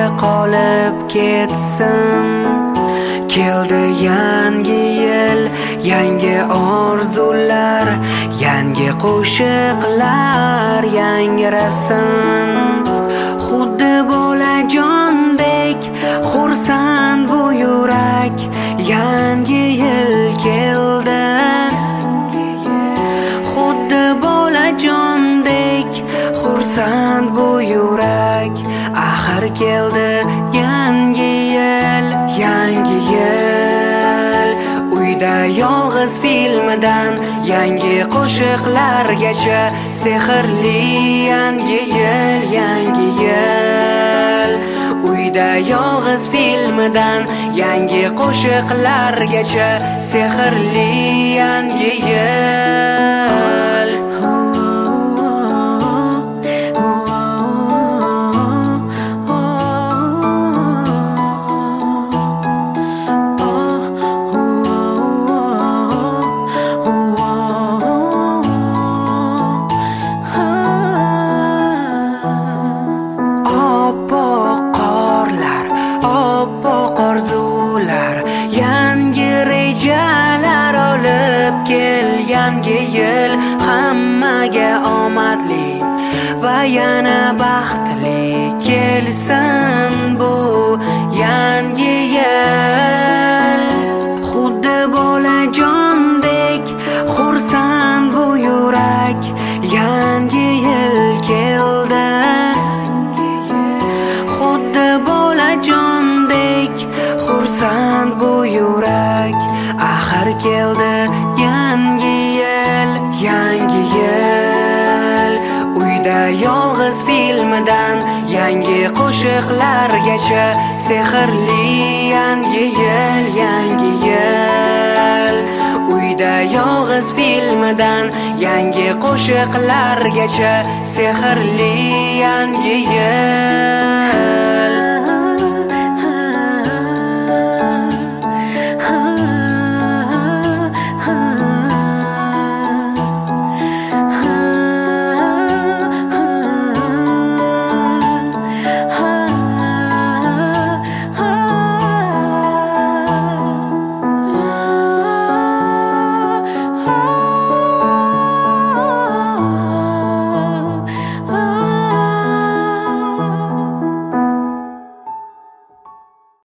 qolib ketsin. Keldi yangi yil, yangi orzular, yangi qo'shiqlar yangrasin. Xuddi bolajondek xursand bu yurak, yangi yil keldi. Xuddi bolajondek xursand bu yurak, axir keldi yangi yil, yangi yil. Uyda yolg'iz filmidan yangi qo'shiqlargacha, sehrli yangi yil, yangi yil. Uyda yolg'iz filmidan yangi qo'shiqlargacha, sehrli yangi yil. Yangi rejalar olib kel, yangi yil hammaga omadli va yana baxtli kelsin bu yangi yil. Xuddi bolajondek xursand bu yurak, yangi yil keldi. Xuddi bolajondek xursand bu yurak, axir keldi yangi yil, yangi yil. Uyda yolg'iz filmidan yangi qo'shiqlargacha, sehrli yangi yil, yangi yil. Uyda yolg'iz filmidan yangi qo'shiqlargacha, sehrli yangi yil.